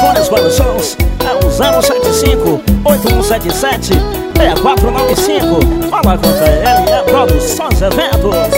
telefones para os shows é o 075-8177-6495. Fala com a LE Produções Eventos.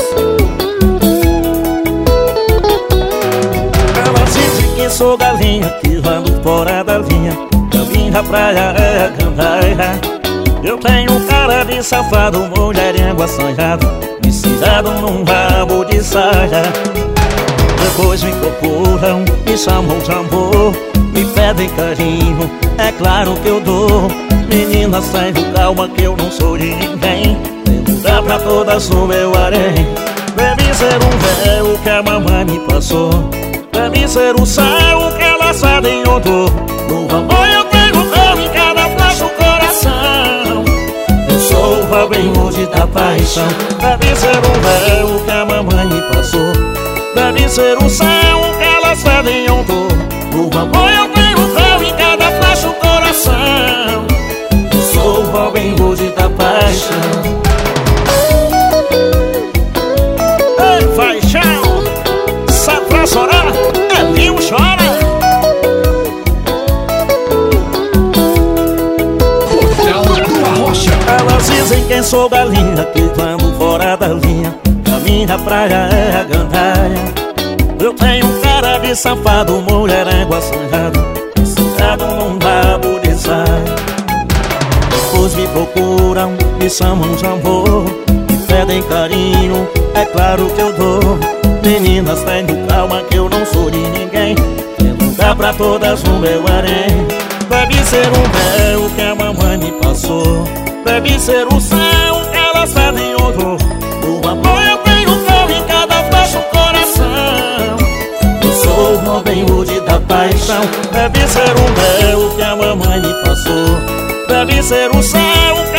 Elas dizem que sou galinha, que ando fora da linha. Caminha praia é a gandaia. Eu tenho cara de safado, mulherengo assanhado, viciado num rabo de saia. Depois me procuram, me chamam de amor, me pedem carinho, é claro que eu dou. Meninas, tenham calma que eu não sou de ninguém. Tem lugar pra todas no meu harém. Deve ser um véu que a mamãe me passou, deve ser o céu que ela sabe em odor. No amor eu tenho cão em cada flash o coração. Eu sou o Robin Hood da paixão. Deve ser um véu que a mamãe me passou, deve ser o céu que ela sabe em odor. No amor eu tenho cão em cada flash o coração. Eu sou o Robin Hood da paixão. Ei, paixão, sabe pra chorar? É viu, chora. Elas dizem que sou galinha, que ando fora da linha. A minha praia é a gandaia. Eu tenho cara de safado, mulherengo assanhado, viciado num rabo de saia. Depois me procuram, me chamam de amor, me pedem carinho, é claro que eu dou. Meninas, tenham calma que eu não sou de ninguém. Tem lugar pra todas no meu harém. Deve ser um véu que a mamãe me passou, deve ser o céu que elas pedem odor. No amor eu tenho cão em cada flash o coração. Eu sou o Robin Hood da paixão. Deve ser um véu que a mamãe me passou, deve ser o céu